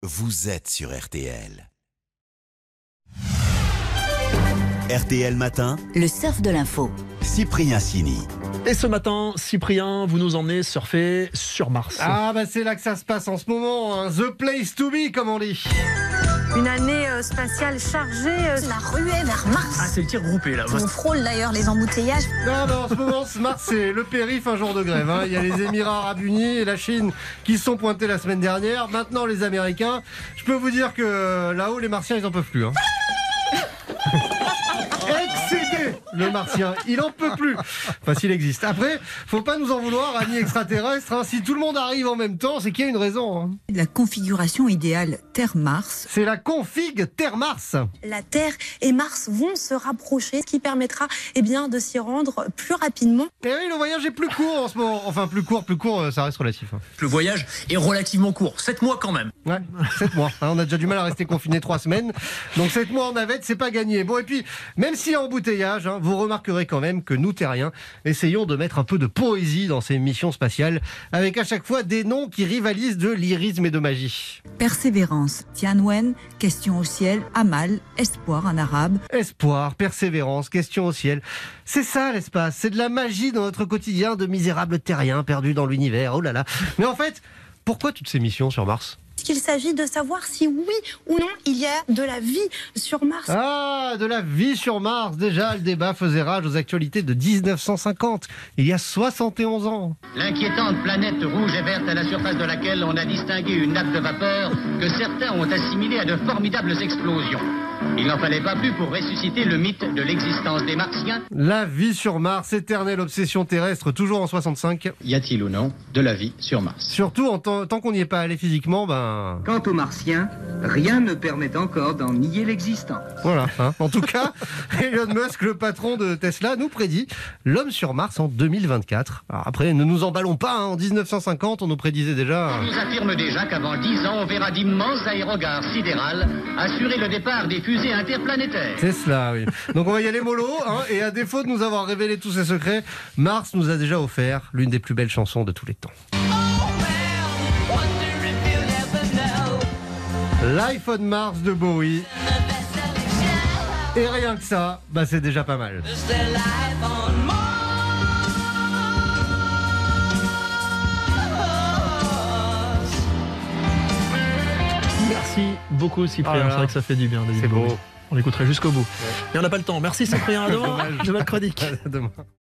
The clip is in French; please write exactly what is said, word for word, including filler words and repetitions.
vous êtes sur R T L. R T L Matin, le surf de l'info. Cyprien Sini. Et ce matin, Cyprien, vous nous emmenez surfer sur Mars. Ah bah c'est là que ça se passe en ce moment, hein. The place to be, comme on dit. Une année euh, spatiale chargée. Euh... La ruée vers Mars. Ah, c'est le tir groupé là. On frôle d'ailleurs les embouteillages. Non, non, en ce moment, Mars, c'est le périph', un jour de grève. Hein. Il y a les Émirats Arabes Unis et la Chine qui se sont pointés la semaine dernière. Maintenant, les Américains. Je peux vous dire que là-haut, les Martiens, ils en peuvent plus. Hein. Excédé, le Martien, il en peut plus. Enfin, s'il existe. Après, faut pas nous en vouloir, amis extraterrestres. Hein. Si tout le monde arrive en même temps, c'est qu'il y a une raison. Hein. La configuration idéale Terre-Mars. C'est la config Terre-Mars. La Terre et Mars vont se rapprocher, ce qui permettra eh bien, de s'y rendre plus rapidement. Et oui, le voyage est plus court en ce moment. Enfin, plus court, plus court, ça reste relatif. Hein. Le voyage est relativement court, sept mois quand même. Ouais, sept mois. Hein, on a déjà du mal à rester confiné trois semaines. Donc sept mois en navette, c'est pas gagné. Bon, et puis, même s'il y a embouteillage, hein, vous remarquerez quand même que nous, terriens, essayons de mettre un peu de poésie dans ces missions spatiales, avec à chaque fois des noms qui rivalisent de lyrisme et de magie. Persévérance, Tianwen, question au ciel, Amal, espoir en arabe. Espoir, persévérance, question au ciel. C'est ça l'espace, c'est de la magie dans notre quotidien de misérables terriens perdus dans l'univers. Oh là là. Mais en fait, pourquoi toutes ces missions sur Mars ? Il s'agit de savoir si oui ou non il y a de la vie sur Mars. Ah, de la vie sur Mars. Déjà, le débat faisait rage aux actualités de dix-neuf cent cinquante, il y a soixante et onze ans. L'inquiétante planète rouge et verte à la surface de laquelle on a distingué une nappe de vapeur que certains ont assimilée à de formidables explosions. Il n'en fallait pas plus pour ressusciter le mythe de l'existence des Martiens. La vie sur Mars, éternelle obsession terrestre, toujours en soixante-cinq. Y a-t-il ou non de la vie sur Mars ? Surtout, en tant, tant qu'on n'y est pas allé physiquement, ben... Quant aux Martiens, rien ne permet encore d'en nier l'existence. Voilà. Hein. En tout cas, Elon Musk, le patron de Tesla, nous prédit l'homme sur Mars en deux mille vingt-quatre. Alors après, ne nous emballons pas, hein. En dix-neuf cent cinquante, on nous prédisait déjà... On nous affirme déjà qu'avant dix ans, on verra d'immenses aérogares sidérales assurer le départ des fusées interplanétaires. C'est cela, oui. Donc on va y aller mollo, hein, et à défaut de nous avoir révélé tous ses secrets, Mars nous a déjà offert l'une des plus belles chansons de tous les temps. Life on Mars de Bowie. Et rien que ça, bah c'est déjà pas mal. Merci beaucoup Cyprien, Oh là là. c'est vrai que ça fait du bien. David C'est beau. Bowie. On l'écouterait jusqu'au bout. Ouais. Et on n'a pas le temps. Merci Cyprien, à demain. Dommage. Nouvelle chronique. À demain.